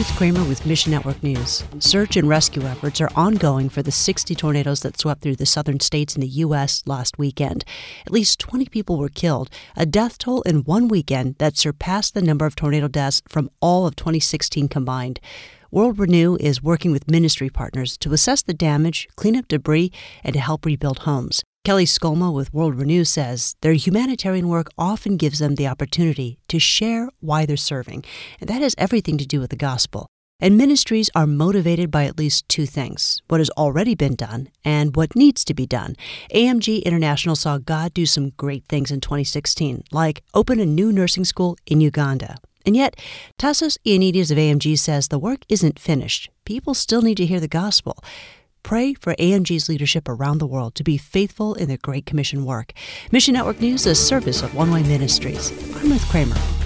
Ruth Kramer with Mission Network News. Search and rescue efforts are ongoing for the 60 tornadoes that swept through the southern states in the U.S. last weekend. At least 20 people were killed, a death toll in one weekend that surpassed the number of tornado deaths from all of 2016 combined. World Renew is working with ministry partners to assess the damage, clean up debris, and to help rebuild homes. Kelly Skolma with World Renew says their humanitarian work often gives them the opportunity to share why they're serving, and that has everything to do with the gospel. And ministries are motivated by at least two things: what has already been done and what needs to be done. AMG International saw God do some great things in 2016, like open a new nursing school in Uganda. And yet, Tassos Ioannidis of AMG says the work isn't finished. People still need to hear the gospel. Pray for AMG's leadership around the world to be faithful in their Great Commission work. Mission Network News is a service of One Way Ministries. I'm Ruth Kramer.